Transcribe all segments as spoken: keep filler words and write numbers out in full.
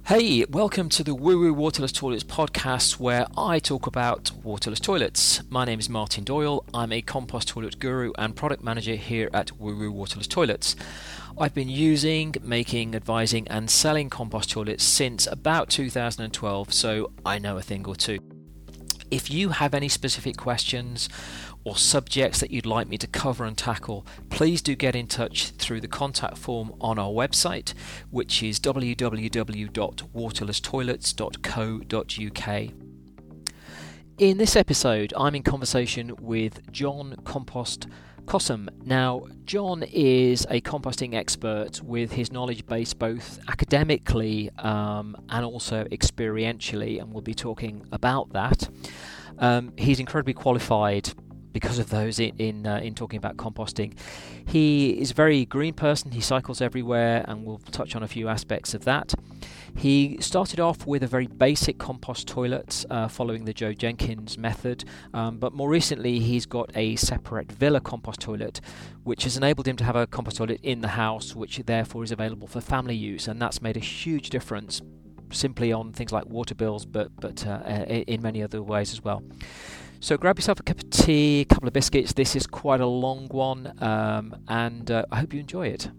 Hey, welcome to the Woo Woo Waterless Toilets podcast, where I talk about waterless toilets. My name is Martin Doyle. I'm a compost toilet guru and product manager here at Woo Woo Waterless Toilets. I've been using, making, advising and selling compost toilets since about two thousand twelve, so I know a thing or two. If you have any specific questions or subjects that you'd like me to cover and tackle, please do get in touch through the contact form on our website, which is w w w dot waterless toilets dot co dot u k. In this episode, I'm in conversation with John Compost Cossum. Now, John is a composting expert with his knowledge base both academically um, and also experientially, and we'll be talking about that. Um, he's incredibly qualified because of those in in, uh, in talking about composting. He is a very green person. He cycles everywhere, and we'll touch on a few aspects of that. He started off with a very basic compost toilet uh, following the Joe Jenkins method, um, but more recently he's got a separate villa compost toilet, which has enabled him to have a compost toilet in the house, which therefore is available for family use, and that's made a huge difference simply on things like water bills, but, but uh, in many other ways as well. So grab yourself a cup of tea, a couple of biscuits. This is quite a long one, um, and uh, I hope you enjoy it.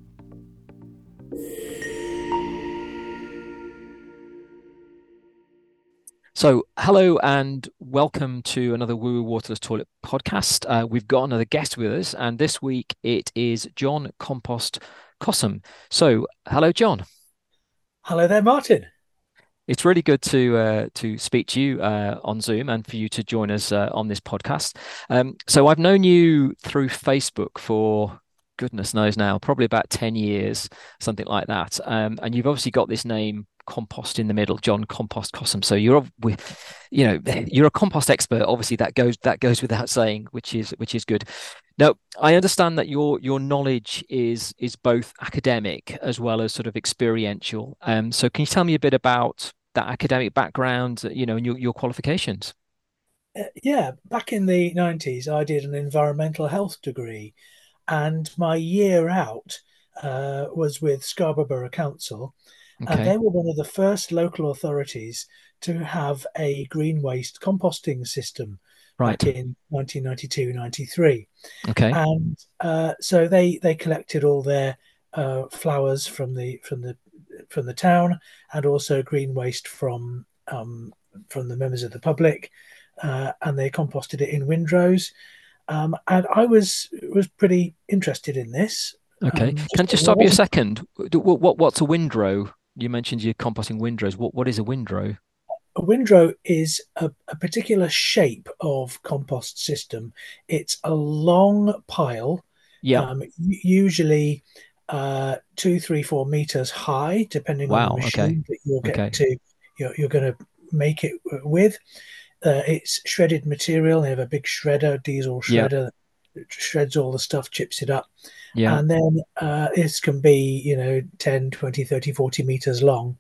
So, hello and welcome to another Woo Woo Waterless Toilet podcast. Uh, we've got another guest with us, and this week it is John Compost Cossum. So, hello, John. Hello there, Martin. It's really good to uh, to speak to you uh, on Zoom and for you to join us uh, on this podcast. Um, so I've known you through Facebook for goodness knows now, probably about ten years, something like that. Um, and you've obviously got this name Compost in the middle, John Compost Cossum. So you're, you know, you're a compost expert. Obviously, that goes that goes without saying, which is which is good. Now, I understand that your your knowledge is is both academic as well as sort of experiential. Um, so can you tell me a bit about that academic background, you know, and your, your qualifications? Uh, yeah, back in the nineties, I did an environmental health degree, and my year out uh, was with Scarborough Borough Council, and Okay, they were one of the first local authorities to have a green waste composting system right. back in nineteen ninety-two ninety-three. Okay, And uh, so they they collected all their uh, flowers from the from the from the town, and also green waste from um, from the members of the public, uh, and they composted it in windrows. Um, and I was was pretty interested in this. okay. Um, Can I just just I stop you a wasn't second? What, what what's a windrow? You mentioned you're composting windrows. What what is a windrow? A windrow is a, a particular shape of compost system. It's a long pile, Yeah. um, usually uh, two, three, four meters high, depending on the Wow. Okay. machine that you'll get Okay. to. You're, you're going to make it with. Uh, it's shredded material. They have a big shredder, diesel Yeah. shredder, that shreds all the stuff, chips it up. Yeah. And then uh, this can be, you know, ten, twenty, thirty, forty meters long,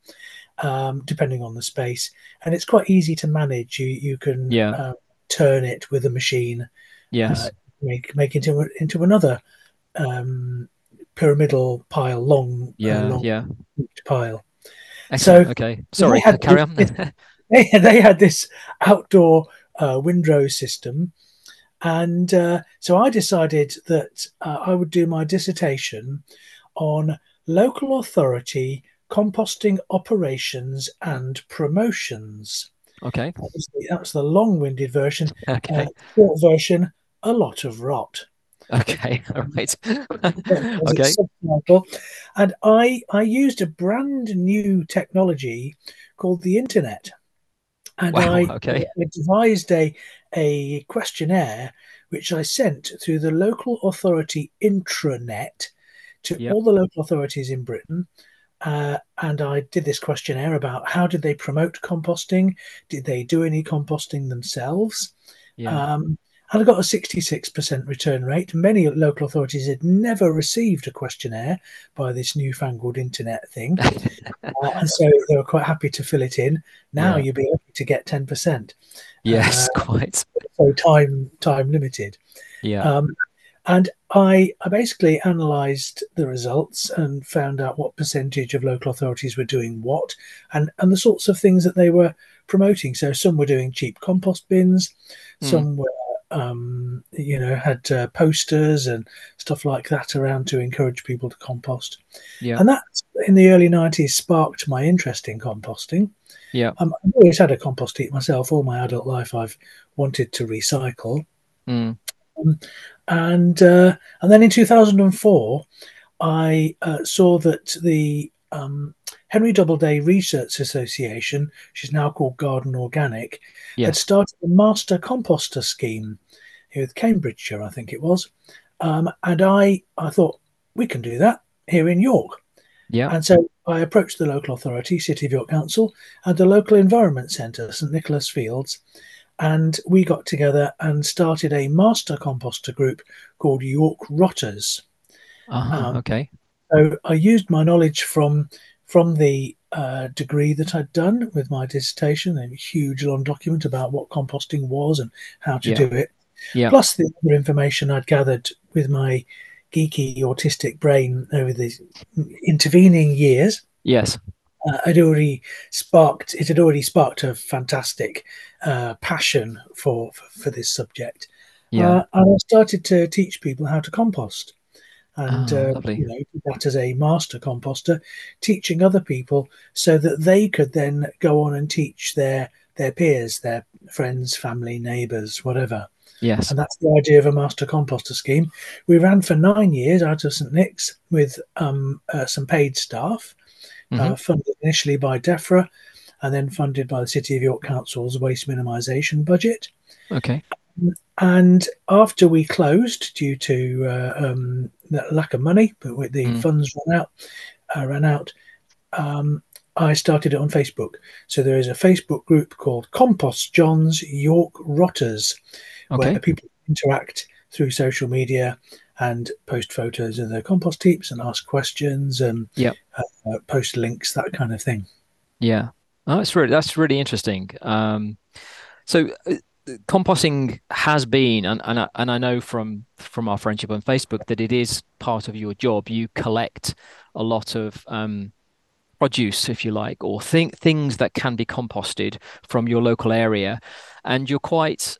um, depending on the space. And it's quite easy to manage. You you can Yeah. uh, turn it with a machine, uh, Yes. make make it into into another um, pyramidal pile, long uh, Yeah. long Yeah. pile. Excellent. So Okay. they Sorry. had Carry on. this, they, they had this outdoor uh, windrow system, and uh, so I decided that uh, I would do my dissertation on local authority composting operations and promotions. Okay. That was the, that was the long-winded version. Uh, Okay. short version, a lot of rot. Okay. All right. As its Okay. subtitle. And I, I used a brand new technology called the internet. And Wow. I, Okay. I devised a, a questionnaire which I sent through the local authority intranet to Yep. all the local authorities in Britain. Uh, and I did this questionnaire about how did they promote composting? Did they do any composting themselves? Yeah. Um, and I got a sixty-six percent return rate. Many local authorities had never received a questionnaire by this newfangled internet thing. Uh, and so they were quite happy to fill it in. Now Yeah. you'd be lucky to get ten percent. Uh, Yes. Quite. so time time limited. Yeah. Um, And I, I basically analysed the results and found out what percentage of local authorities were doing what, and, and the sorts of things that they were promoting. So some were doing cheap compost bins, Mm. some were, um, you know, had uh, posters and stuff like that around to encourage people to compost. Yeah. And that, in the early nineties, sparked my interest in composting. Yeah. Um, I've always had a compost heap myself. All my adult life, I've wanted to recycle. Mm. Um, and uh, and then in two thousand four, I uh, saw that the um, Henry Doubleday Research Association, which is now called Garden Organic, had Yes. started a master composter scheme with Cambridgeshire, I think it was. Um, and I, I thought, we can do that here in York. Yeah. And so I approached the local authority, City of York Council, and the local environment centre, St Nicholas Fields, and we got together and started a master composter group called York Rotters. Uh-huh. Um, Okay. so I used my knowledge from from the uh, degree that I'd done with my dissertation, a huge long document about what composting was and how to Yeah. do it, Yeah. plus the other information I'd gathered with my geeky autistic brain over the intervening years. Yes. Uh, had already sparked it had already sparked a fantastic uh, passion for, for for this subject, Yeah. uh, and I started to teach people how to compost, and Oh, uh, lovely. you know did that as a master composter, teaching other people so that they could then go on and teach their their peers, their friends, family, neighbours, whatever. Yes. And that's the idea of a master composter scheme. We ran for nine years out of St Nick's with um, uh, some paid staff, Hmm. uh, funded initially by DEFRA and then funded by the City of York Council's waste minimisation budget. Okay. And after we closed due to uh, um, lack of money, but with the Mm. funds ran out, uh, ran out, um, I started it on Facebook. So there is a Facebook group called Compost John's York Rotters, where Okay. people interact through social media and post photos of their compost heaps and ask questions and Yeah. uh, post links, that kind of thing. Yeah. Oh, that's really that's really interesting. Um, so uh, composting has been, and and I, and I know from from our friendship on Facebook that it is part of your job. You collect a lot of um, produce, if you like, or think things that can be composted from your local area, and you're quite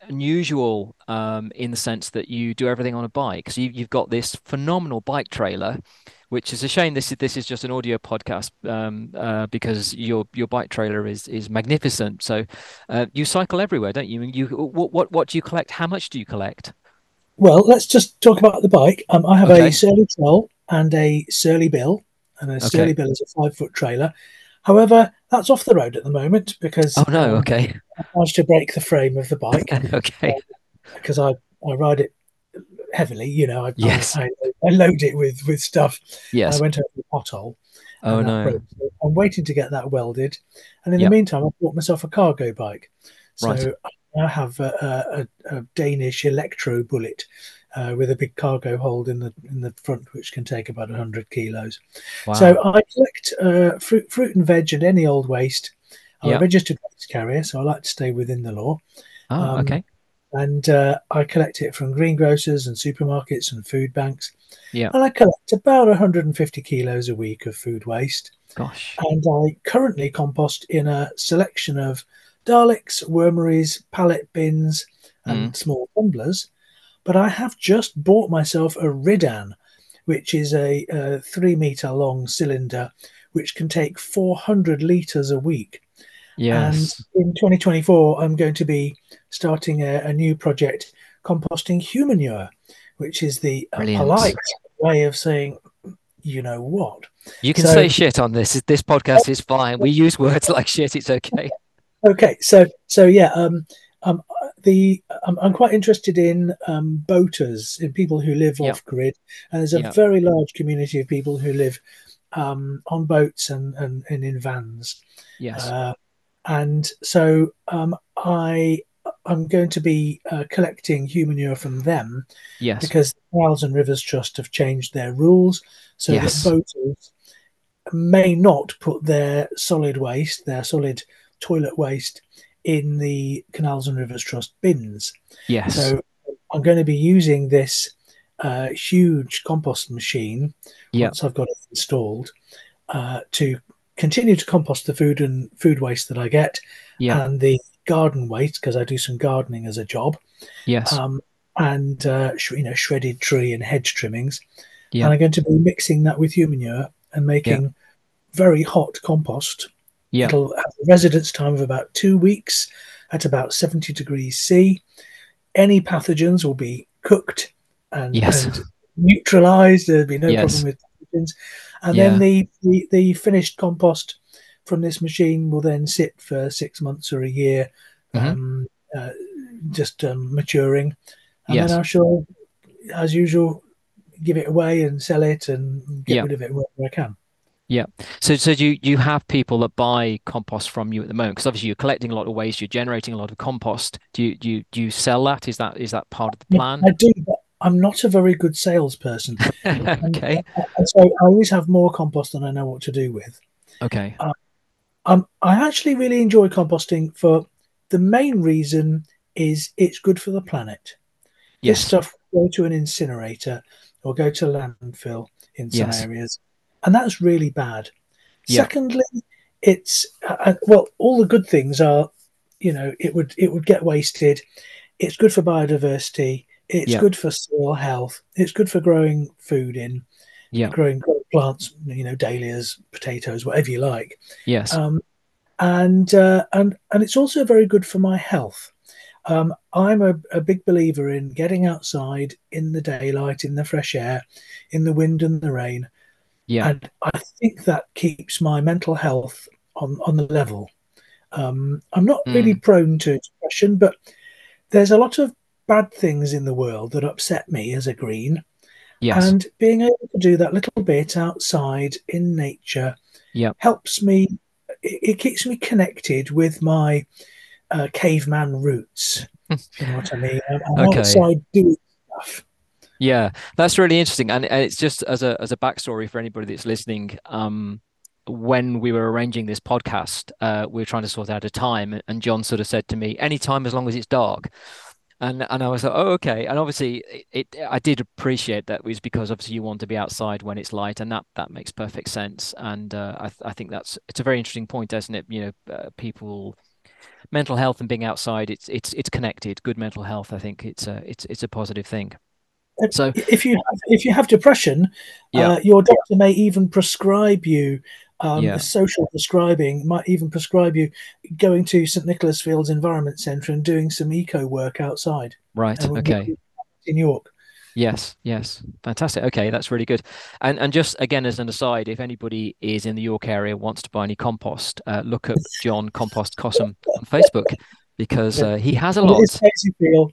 unusual um, in the sense that you do everything on a bike. So you, you've got this phenomenal bike trailer, which is a shame. This is this is just an audio podcast um, uh, because your your bike trailer is is magnificent. So uh, you cycle everywhere, don't you? And you what what what do you collect? How much do you collect? Well, let's just talk about the bike. Um, I have a Okay, Surly Troll and a Surly Bill, and a Surly okay. Bill is a five foot trailer. However, that's off the road at the moment Oh because no, um, okay, I managed to break the frame of the bike okay. because I, I ride it heavily. You know, I, I, Yes, I, I load it with, with stuff, and I yes. went over the pothole, Oh and that no. broke. So I'm waiting to get that welded, and in the Yeah, meantime, I bought myself a cargo bike. right. So I have a, a, a Danish electro bullet uh, with a big cargo hold in the in the front, which can take about one hundred kilos. So Wow. I collect uh, fruit, fruit and veg and any old waste. I'm a Yeah. registered waste carrier, so I like to stay within the law. Oh, Um, okay. and uh, I collect it from greengrocers and supermarkets and food banks. Yeah. And I collect about one hundred fifty kilos a week of food waste. Gosh. And I currently compost in a selection of Daleks, wormeries, pallet bins, Mm. and small tumblers. But I have just bought myself a Ridan, which is a, a three meter long cylinder which can take four hundred litres a week. And Yes. in twenty twenty-four, I'm going to be starting a, a new project, composting humanure, which is the uh, polite Brilliant. way of saying, you know what. You can So, say shit on this. This podcast is fine. We use words like shit. It's okay. okay, so so yeah, um, um, the um, I'm quite interested in um, boaters, in people who live Yeah. off grid, and there's a Yeah. very large community of people who live um, on boats and, and, and in vans. Yes. Uh, and so um, I I'm going to be uh, collecting humanure from them Yes. because the Canals and Rivers Trust have changed their rules so that Yes. boaters may not put their solid waste, their solid toilet waste, in the Canals and Rivers Trust bins. Yes. So I'm going to be using this a huge compost machine Yeah. once I've got it installed uh, to continue to compost the food and food waste that I get Yeah. and the garden waste because I do some gardening as a job, Yes. um, and uh, sh- you know shredded tree and hedge trimmings, Yeah. and I'm going to be mixing that with human manure and Yeah. making very hot compost. Yeah. It'll have a residence time of about two weeks at about seventy degrees C. Any pathogens will be cooked and Yes. and neutralized. There'll be no problem Yes. with pathogens. And then Yeah. the, the, the finished compost from this machine will then sit for six months or a year, Hmm. um, uh, just um, maturing. And then Yes. I shall, as usual, give it away and sell it and get Yeah. rid of it wherever I can. Yeah. So, so do you, you have people that buy compost from you at the moment? Because obviously you're collecting a lot of waste, you're generating a lot of compost. Do you, do you, do you sell that? Is that, is that part of the Yeah, plan? I do, but I'm not a very good salesperson. And, Okay. and so I always have more compost than I know what to do with. Okay. Uh, um, I actually really enjoy composting for the main reason is it's good for the planet. This Yes. stuff will go to an incinerator or go to landfill in some Yes. areas, and that's really bad. Yeah. Secondly, it's uh, uh, well, all the good things are, you know, it would it would get wasted. It's good for biodiversity. It's Yeah. good for soil health. It's good for growing food in Yeah. growing, growing plants, you know, dahlias, potatoes, whatever you like. Yes. Um, and uh, and and it's also very good for my health. Um, I'm a, a big believer in getting outside in the daylight, in the fresh air, in the wind and the rain, Yeah. and I think that keeps my mental health on on the level. Um, I'm not really Mm. prone to depression, but there's a lot of bad things in the world that upset me as a green, Yes. and being able to do that little bit outside in nature Yeah. helps me. It, it keeps me connected with my uh, caveman roots, if you know what I mean. I'm, I'm Okay. outside doing stuff. Yeah, that's really interesting, and, and it's just as a as a backstory for anybody that's listening. Um, when we were arranging this podcast, uh, we were trying to sort out a time, and John sort of said to me, "Any time as long as it's dark." And and I was like, "Oh, okay." And obviously, it, it I did appreciate that was because obviously you want to be outside when it's light, and that that makes perfect sense. And uh, I I think that's it's a very interesting point, isn't it? You know, uh, people mental health and being outside, it's it's it's connected. Good mental health, I think it's a it's it's a positive thing. So If you have, if you have depression, yeah, uh, your doctor may even prescribe you. Um, yeah. social prescribing might even prescribe you going to St Nicholas Fields Environment Centre and doing some eco work outside, Right. and Okay. in York. Yes. Yes. Fantastic. Okay, that's really good. And and just again as an aside, if anybody is in the York area wants to buy any compost, uh, look up John Compost Cossum on Facebook because Yeah, uh, he has a well, it is lot. Casey Peel.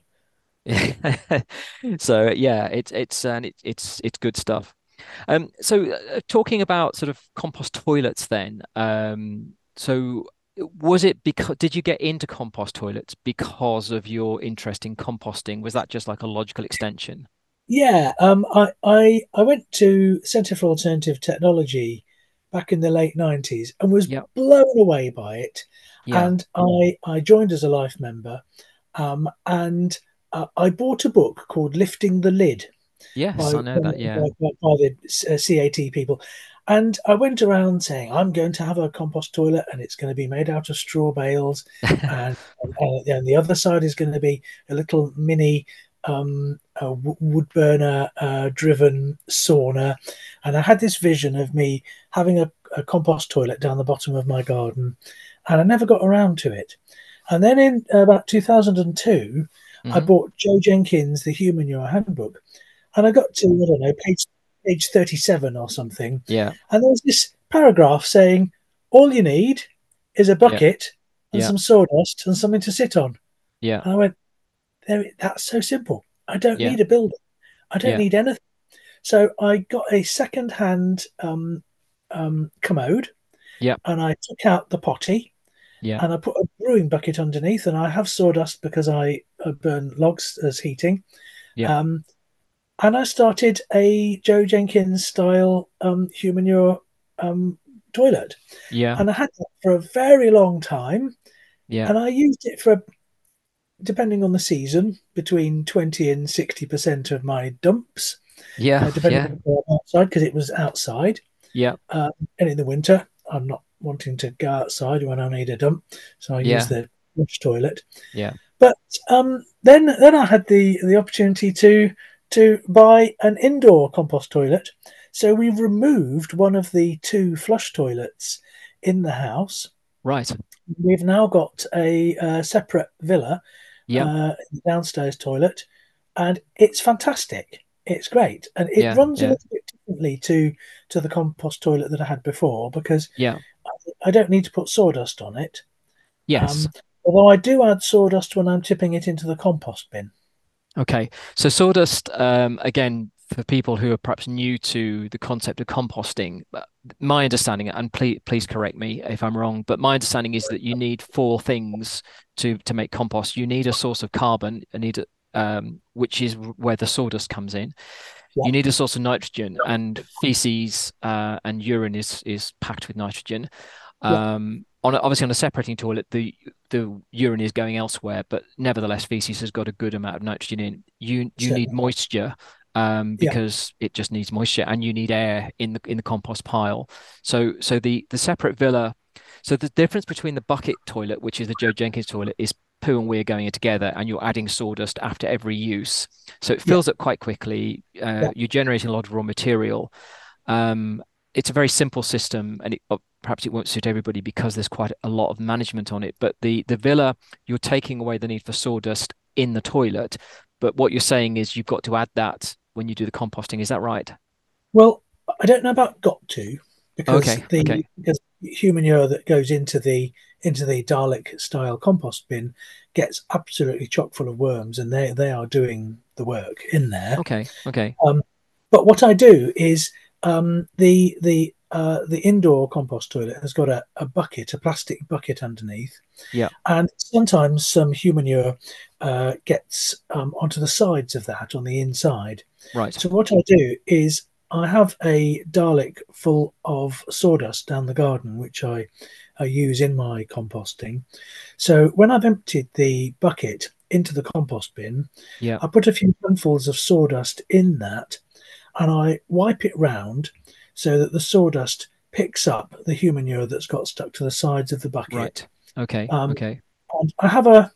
So yeah, it's it's and it, it's it's good stuff. Um, so uh, talking about sort of compost toilets then, um, so was it because did you get into compost toilets because of your interest in composting? Was that just like a logical extension? Yeah, um, I, I I went to Centre for Alternative Technology back in the late nineties and was Yeah, blown away by it. yeah. And I I joined as a life member, um, and uh, I bought a book called Lifting the Lid Yes, by I know that. Yeah. by, by, by the uh, C A T people. And I went around saying, I'm going to have a compost toilet and it's going to be made out of straw bales. And, and, and the other side is going to be a little mini um, a wood burner uh, driven sauna. And I had this vision of me having a, a compost toilet down the bottom of my garden. And I never got around to it. And then in about two thousand two, I Hmm. bought Joe Jenkins, the Human Manure Handbook, and I got to, I don't know, page page thirty-seven or something. Yeah, And there was this paragraph saying, all you need is a yeah, bucket and yeah, some sawdust and something to sit on. yeah, And I went, there, that's so simple. I don't yeah, need a building. I don't yeah, need anything. So I got a second-hand um, um, commode yeah, and I took out the potty yeah, and I put a brewing bucket underneath and I have sawdust because I uh, burn logs as heating. yeah, Um, and I started a Joe Jenkins style um, human manure um, toilet, yeah, and I had that for a very long time, yeah, and I used it for depending on the season, between twenty and sixty percent of my dumps, Yeah, uh, depending yeah, on the outside, because it was outside. yeah, Um, and in the winter, I'm not wanting to go outside when I need a dump, so I use yeah, the flush toilet. yeah. But um, then then I had the the opportunity to to buy an indoor compost toilet. So we've removed one of the two flush toilets in the house. Right. We've now got a, uh separate villa, Yeah, uh, downstairs toilet, and it's fantastic. It's great, and it yeah, runs a yeah, little bit differently to to the compost toilet that I had before because yeah. I don't need to put sawdust on it. Yes. Um, although I do add sawdust when I'm tipping it into the compost bin. Okay. So sawdust, um, again, for people who are perhaps new to the concept of composting, uh, my understanding, and please please correct me if I'm wrong, but my understanding is that you need four things to to make compost. You need a source of carbon, you need a, um, which is where the sawdust comes in. Yeah, You need a source of nitrogen, and feces uh, and urine is is packed with nitrogen. yeah, Um, on a, obviously on a separating toilet, the the urine is going elsewhere, but nevertheless, feces has got a good amount of nitrogen in. You you need certainly. moisture um, Yeah, because it just needs moisture, and you need air in the in the compost pile. So so the the separate villa. So the difference between the bucket toilet, which is the Joe Jenkins toilet, is poo and weir going in together, and you're adding sawdust after every use. So it yeah, fills up quite quickly. Uh, yeah. you're generating a lot of raw material. Um, it's a very simple system, and it, uh, perhaps it won't suit everybody because there's quite a lot of management on it. But the the villa, you're taking away the need for sawdust in the toilet. But what you're saying is you've got to add that when you do the composting. Is that right? Well, I don't know about got to because Okay, the okay, because human manure that goes into the into the Dalek style compost bin gets absolutely chock full of worms, and they they are doing the work in there. okay, okay. Um, but what I do is um, the the uh, the indoor compost toilet has got a, a bucket, a plastic bucket underneath, Yeah, and sometimes some human manure uh, gets um, onto the sides of that on the inside. right. So what I do is I have a Dalek full of sawdust down the garden, which I, I use in my composting. So when I've emptied the bucket into the compost bin, Yeah, I put a few handfuls of sawdust in that and I wipe it round so that the sawdust picks up the human manure that's got stuck to the sides of the bucket. right. Okay, Um, okay, and I have a,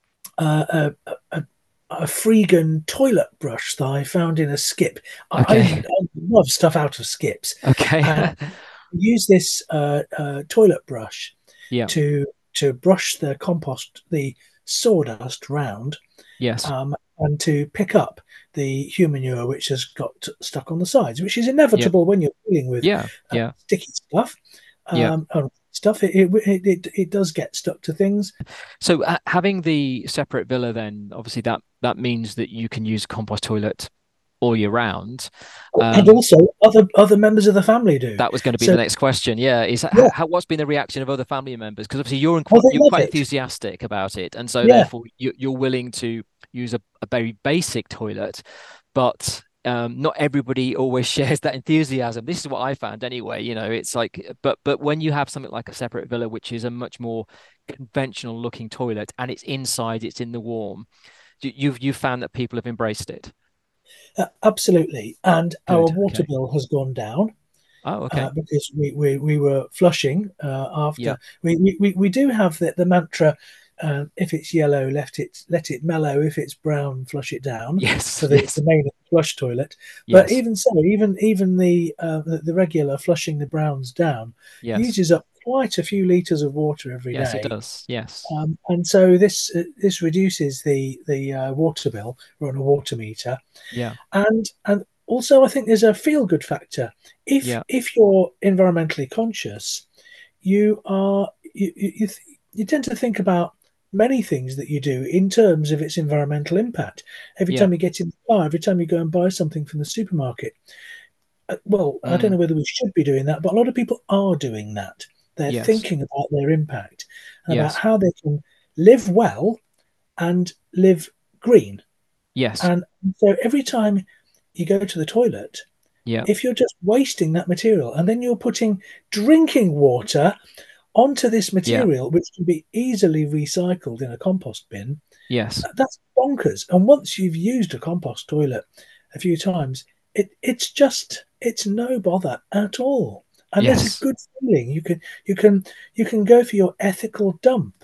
a, a, a a freegan toilet brush that I found in a skip. I, I, okay, I love stuff out of skips, okay. and use this uh, uh, toilet brush Yeah, to to brush the compost, the sawdust round, yes. um, and to pick up the human manure which has got stuck on the sides, which is Yeah, inevitable when you're dealing with yeah, uh, yeah, sticky stuff. yeah. Um, and stuff it, it it it does get stuck to things. So uh, having the separate villa, then obviously that that means that you can use a compost toilet all year round. And Um, also other other members of the family do. that was going to be the So next question. Yeah, is yeah, how, what's been the reaction of other family members? Because obviously you're in oh, quite, they you're love quite it. enthusiastic about it, and so Yeah, therefore you, you're willing to use a, a very basic toilet, but um, not everybody always shares that enthusiasm. This is what I found anyway. You know, it's like, but but when you have something like a separate villa, which is a much more conventional looking toilet, and it's inside, it's in the warm, you- you've you've found that people have embraced it. uh, absolutely. And our Good. water Okay. bill has gone down Oh, uh, okay. because we, we, we were flushing uh, Yeah. after. We, we, we we do have the, the mantra um, if it's yellow, let it let it mellow. If it's brown, flush it down Yes. for the, Yes. the main flush toilet. But Yes. even so, even even the, uh, the the regular flushing the browns down Yes. uses up quite a few liters of water every Yes, it day. does. Yes. Um, and so this uh, this reduces the the uh, water bill. We're on a water meter, Yeah. and and also I think there's a feel good factor. If Yeah. if you're environmentally conscious, you are you you, you, th- you tend to think about many things that you do in terms of its environmental impact. Every Yeah. time you get in the car, every time you go and buy something from the supermarket. Uh, well, I don't Mm. know whether we should be doing that, but a lot of people are doing that. They're Yes. thinking about their impact and about Yes. how they can live well and live green. Yes. And so every time you go to the toilet, Yeah. if you're just wasting that material and then you're putting drinking water onto this Yeah. material, which can be easily recycled in a compost bin. Yes. That's bonkers. And once you've used a compost toilet a few times, it it's just it's no bother at all. And there's a Yes. good feeling. You can you can you can go for your ethical dump.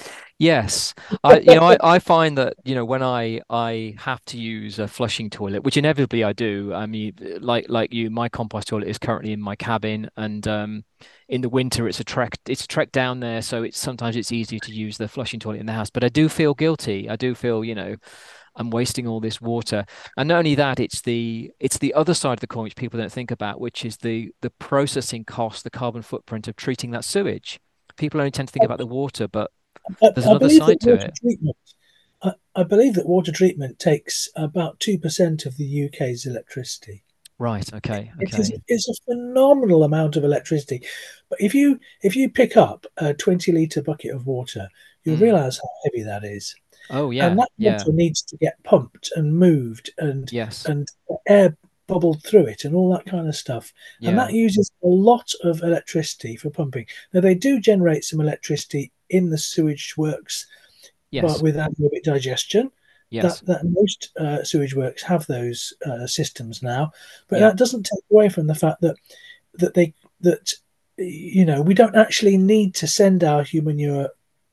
Yes, I you know I, I find that you know when I I have to use a flushing toilet, which inevitably I do. I mean, like like you, my compost toilet is currently in my cabin, and um, in the winter it's a trek it's a trek down there, so it's sometimes it's easier to use the flushing toilet in the house. But I do feel guilty. I do feel you know I'm wasting all this water, and not only that, it's the it's the other side of the coin which people don't think about, which is the the processing cost, the carbon footprint of treating that sewage. People only tend to think about the water, but I, there's I another believe that side to water it. treatment. I, I believe that water treatment takes about two percent of the U K's electricity. Right. Okay. It is Okay. it's a phenomenal amount of electricity. But if you if you pick up a twenty litre bucket of water, you'll Mm. realise how heavy that is. Oh, And yeah. that Yeah. water needs to get pumped and moved and Yes. and air bubbled through it and all that kind of stuff. And Yeah. that uses a lot of electricity for pumping. Now they do generate some electricity in the sewage works, but Yes. with anaerobic digestion. That, Yes. that most uh, sewage works have those uh, systems now, but Yeah. that doesn't take away from the fact that that they that you know we don't actually need to send our human manure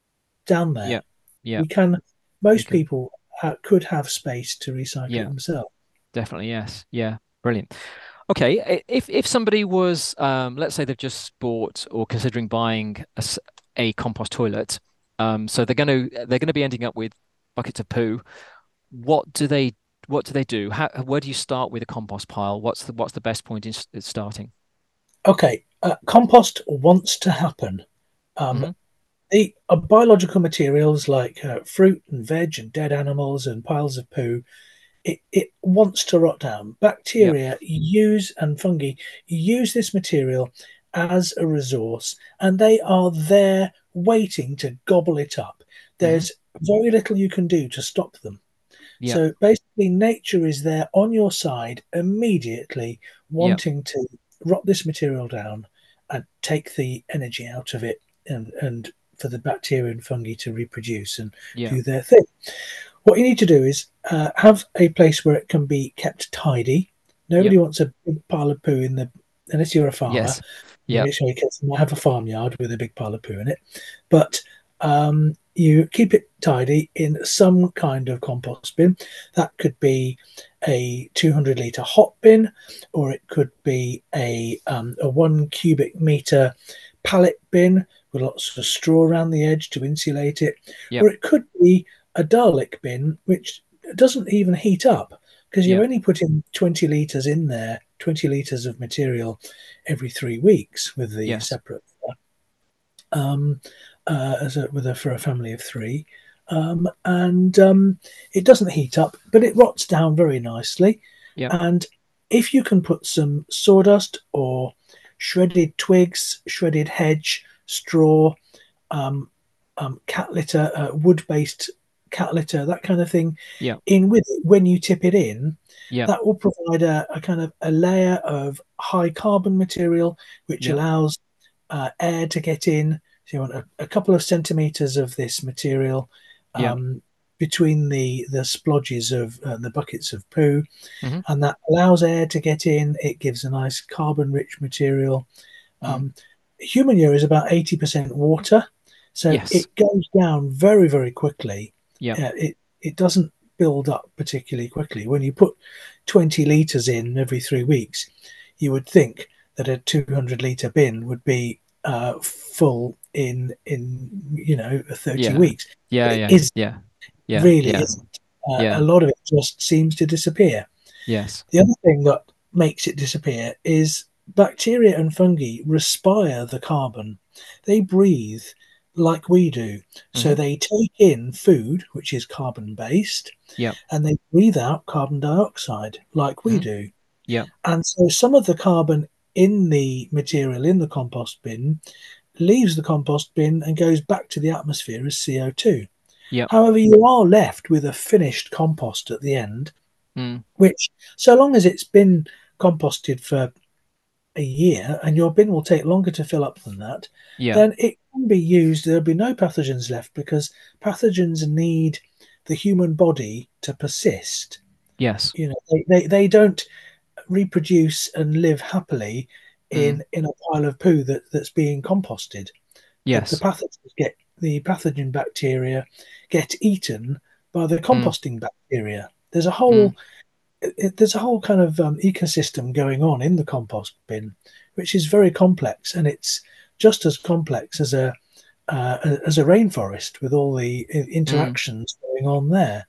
down there. Yeah. Yeah. We can. We Most can. people ha- could have space to recycle it Yeah. themselves. Definitely. Yes. Yeah. Brilliant. Okay. i- If if somebody was, um, let's say they've just bought or considering buying a, s- a compost toilet, um, so they're going to they're going to be ending up with buckets of poo. What do they what do they do? How where do you start with a compost pile? What's the what's the best point in s- starting? Okay, uh, compost wants to happen. Um, Hmm. the uh, biological materials like uh, fruit and veg and dead animals and piles of poo, it, it wants to rot down. Yep. Bacteria use and fungi use this material as a resource, and they are there waiting to gobble it up. Hmm. There's very little you can do to stop them. Yep. So basically, nature is there on your side immediately, Yep. wanting to rot this material down and take the energy out of it, and, and for the bacteria and fungi to reproduce and Yeah. do their thing. What you need to do is uh, have a place where it can be kept tidy. Nobody Yep. wants a big pile of poo in the, unless you're a farmer, Yes. in Yep. which case you might have a farmyard with a big pile of poo in it. But um, you keep it tidy in some kind of compost bin. That could be a two hundred litre hot bin, or it could be a, um, a one cubic meter pallet bin with lots of straw around the edge to insulate it, Yep. or it could be a Dalek bin, which doesn't even heat up because you're Yep. only putting twenty litres in there, twenty litres of material every three weeks with the Yes. separate, um, uh, as a, with a, for a family of three. Um, and um, it doesn't heat up, but it rots down very nicely. Yep. And if you can put some sawdust or shredded twigs, shredded hedge, straw, um, um, cat litter, uh, wood-based cat litter, that kind of thing, Yep. in with it when you tip it in, Yep. that will provide a, a kind of a layer of high carbon material, which Yep. allows uh, air to get in. So you want a, a couple of centimeters of this material Yep. um, between the the splodges of uh, the buckets of poo, Hmm. and that allows air to get in. It gives a nice carbon-rich material. Mm. Um, Human urine is about eighty percent water, so Yes. it goes down very, very quickly. Yep. Uh, it it doesn't build up particularly quickly. When you put twenty litres in every three weeks, you would think that a two hundred litre bin would be uh, full in in you know thirty Yeah. weeks, but Yeah. it Yeah. is Yeah. Yeah. really Yeah. isn't. Uh, a Yeah. lot of it just seems to disappear. Yes. The other thing that makes it disappear is bacteria and fungi respire the carbon. They breathe like we do. So Hmm. they take in food, which is carbon based, Yep. and they breathe out carbon dioxide like we Hmm. do. Yep. And so some of the carbon in the material in the compost bin leaves the compost bin and goes back to the atmosphere as C O two. Yep. However, you are left with a finished compost at the end, Mm. which, so long as it's been composted for a year and your bin will take longer to fill up than that, Yeah. then it can be used. There'll be no pathogens left because pathogens need the human body to persist. Yes. You know, they, they, they don't reproduce and live happily Mm. in in a pile of poo that, that's being composted. The, the Yes. pathogens get the pathogen bacteria get eaten by the Mm. composting bacteria. There's a Mm. whole it, there's a whole kind of um, ecosystem going on in the compost bin, which is very complex, and it's just as complex as a uh, as a rainforest with all the Mm. interactions going on there.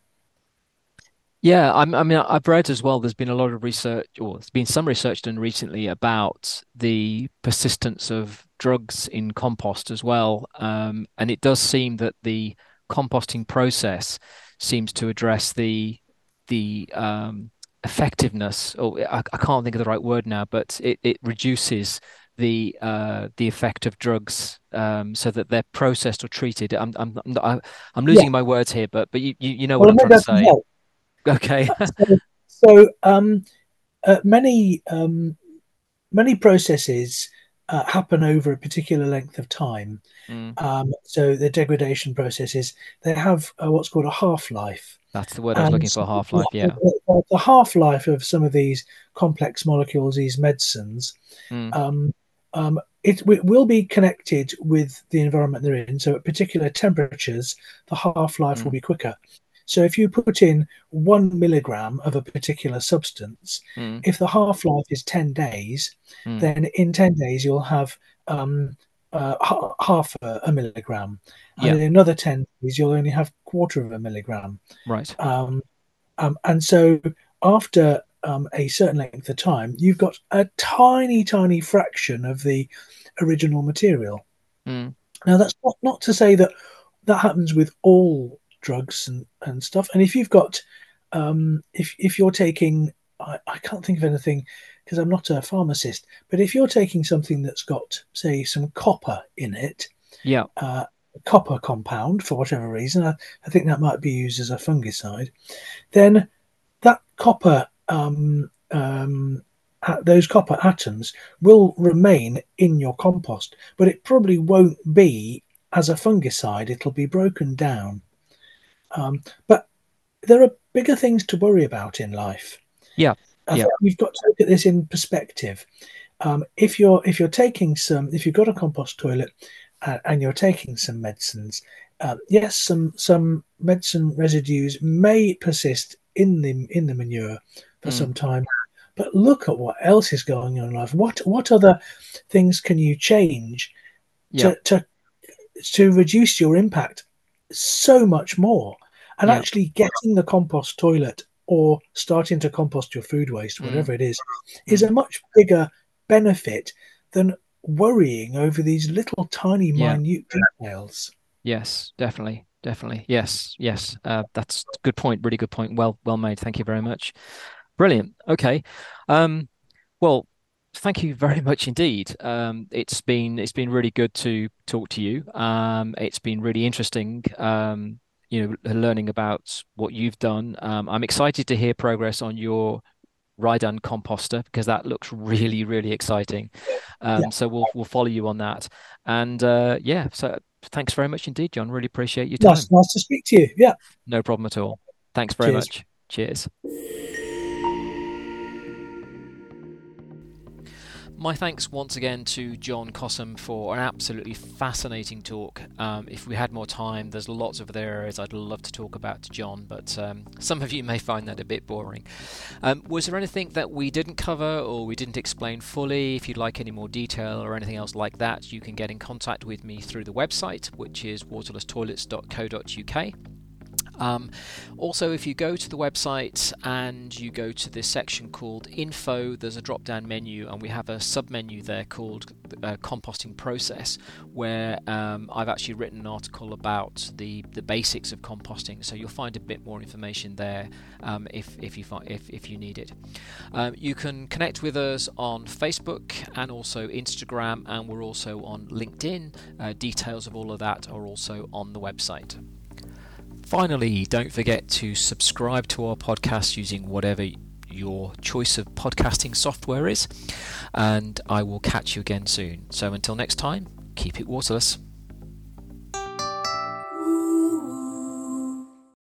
Yeah, I'm, I mean, I've read as well. There's been a lot of research, or there's been some research done recently about the persistence of drugs in compost as well. Um, and it does seem that the composting process seems to address the the um, effectiveness. Or I, I can't think of the right word now, but it, it reduces the uh, the effect of drugs um, so that they're processed or treated. I'm I'm I'm, I'm Yeah, losing my words here, but but you you, you know what well, I'm trying maybe to I can say. help. Okay. So, so um, uh, many um, many processes uh, happen over a particular length of time. Mm, Um, so the degradation processes, they have uh, what's called a half-life. that's the word I was And looking so for, half-life. Yeah. the, the half-life of some of these complex molecules, these medicines, Mm, um, um, it, it will be connected with the environment they're in. So at particular temperatures, the half-life will mm, be quicker. So if you put in one milligram of a particular substance, mm, if the half-life is ten days, mm. then in ten days you'll have um, uh, ha- half a, a milligram. And Yeah. in another ten days, you'll only have quarter of a milligram. Right. Um, um, and so after um, a certain length of time, you've got a tiny, tiny fraction of the original material. Mm, Now, that's not, not to say that that happens with all drugs and, and stuff. And if you've got, um, if, if you're taking, I, I can't think of anything because I'm not a pharmacist, but if you're taking something that's got, say, some copper in it, yeah. uh, a copper compound for whatever reason, I, I think that might be used as a fungicide, then that copper, um, um, those copper atoms will remain in your compost, but it probably won't be as a fungicide. It'll be broken down. Um, but there are bigger things to worry about in life. Yeah. I Yeah. think you've got to look at this in perspective. Um, if you're if you're taking some, if you've got a compost toilet uh, and you're taking some medicines, uh, yes, some some medicine residues may persist in the in the manure for Mm, some time. But look at what else is going on in life. What what other things can you change yeah. to to to reduce your impact so much more? And Yeah. actually getting the compost toilet or starting to compost your food waste, Mm, whatever it is, is mm. a much bigger benefit than worrying over these little tiny Yeah. minute details. Yes. Definitely. Definitely. Yes. Yes. Uh, that's a good point. Really good point. Well, well made. Thank you very much. Brilliant. Okay. Um, well, thank you very much indeed. Um, it's been it's been really good to talk to you. Um, it's been really interesting. Um, you know, learning about what you've done. Um, I'm excited to hear progress on your Rhydon composter because that looks really, really exciting. Yeah, Um, so we'll we'll follow you on that. And uh, yeah, so thanks very much indeed, John. Really appreciate your nice, time. nice to speak to you. Yeah, No problem at all. Thanks very cheers. much. Cheers. My thanks once again to John Cossum for an absolutely fascinating talk. Um, if we had more time, there's lots of other areas I'd love to talk about to John, but um, some of you may find that a bit boring. Um, was there anything that we didn't cover or we didn't explain fully? If you'd like any more detail or anything else like that, you can get in contact with me through the website, which is waterless toilets dot co dot U K. Um, also, if you go to the website and you go to this section called Info, there's a drop-down menu, and we have a sub-menu there called uh, Composting Process, where um, I've actually written an article about the, the basics of composting. So you'll find a bit more information there um, if if you find, if if you need it. Um, you can connect with us on Facebook and also Instagram, and we're also on LinkedIn. Uh, details of all of that are also on the website. Finally, don't forget to subscribe to our podcast using whatever your choice of podcasting software is, and I will catch you again soon. So until next time, keep it waterless.